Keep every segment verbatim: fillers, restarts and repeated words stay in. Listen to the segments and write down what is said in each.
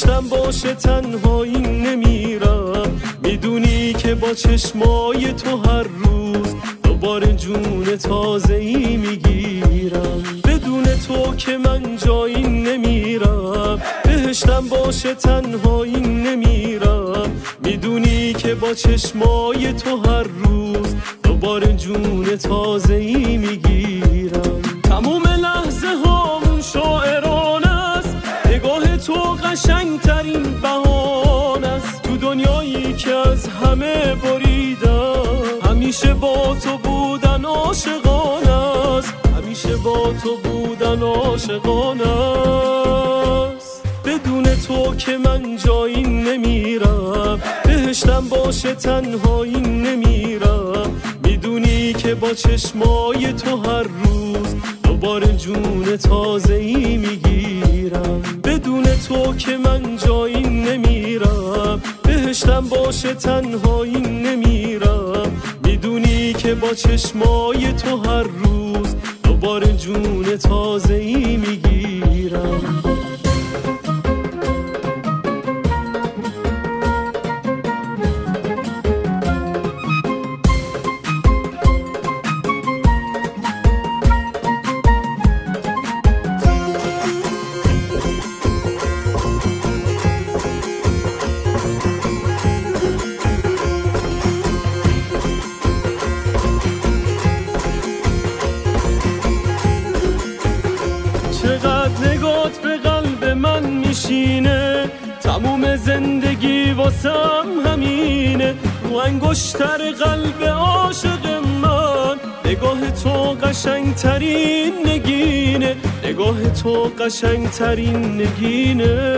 بهشتم باشه تنهایی نمیرم، میدونی که با چشمای تو هر روز دوباره جون تازه‌ای میگیرم. بدون تو که من جایی نمیرم، بهشتم باشه تنهایی نمیرم، میدونی که با چشمای تو هر روز دوباره جون تازه‌ای میگیرم. تموم لحظه هامون شاعرانه است، نگاه تو قشنگترین بهانه است. تو دنیایی که از همه بریدم، همیشه با تو بودن عاشقانه است، همیشه با تو بودن عاشقانه است. بدون تو که من جایی نمیرم، بهشتم باشه تنهایی نمیرم، میدونی که با چشمای تو هر روز دوباره جون تازه‌ای میگیرم. بدون تو که من جایی نمیرم، بهشتم باشه تنهایی نمیرم، میدونی که با چشمای تو هر روز دوباره جون تازه‌ای میگیرم. چقدر نگات به قلب من میشینه، تموم زندگی واسم همینه. رو انگشتر قلب عاشق من، نگاه تو قشنگترین نگینه، نگاه تو قشنگترین نگینه.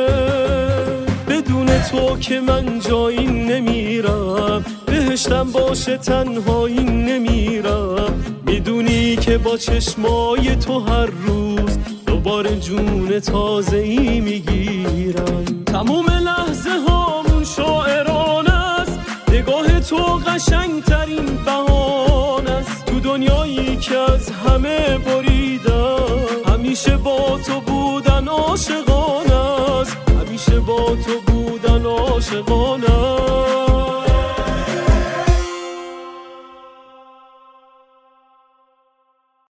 بدون تو که من جایی نمیرم، بهشتم باشه تنهایی نمیرم، میدونی که با چشمای تو هر روز دوباره جون تازه‌ای میگیرم. تموم لحظه هامون شاعرانه است، نگاه تو قشنگترین بهانه است. تو دنیایی که از همه بریدم، همیشه با تو بودن عاشقانه است، همیشه با تو بودن عاشقانه است.